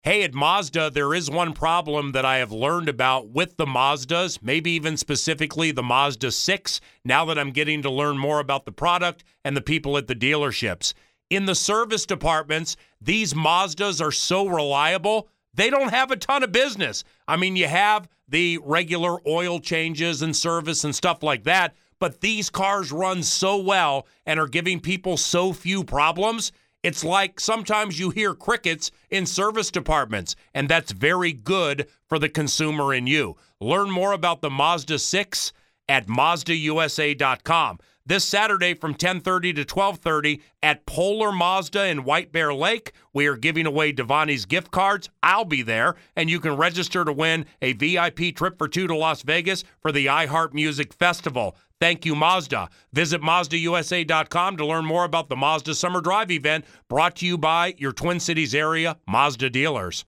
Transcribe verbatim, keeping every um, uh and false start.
Hey, at Mazda, there is one problem that I have learned about with the Mazdas, maybe even specifically the Mazda six, now that I'm getting to learn more about the product and the people at the dealerships. In the service departments, these Mazdas are so reliable, they don't have a ton of business. I mean, you have the regular oil changes and service and stuff like that, but these cars run so well and are giving people so few problems. It's like sometimes you hear crickets in service departments, and that's very good for the consumer and you. Learn more about the Mazda six at Mazda U S A dot com. This Saturday from ten thirty to twelve thirty at Polar Mazda in White Bear Lake, we are giving away Devani's gift cards. I'll be there, and you can register to win a V I P trip for two to Las Vegas for the iHeart Music Festival. Thank you, Mazda. Visit Mazda U S A dot com to learn more about the Mazda Summer Drive event brought to you by your Twin Cities area Mazda dealers.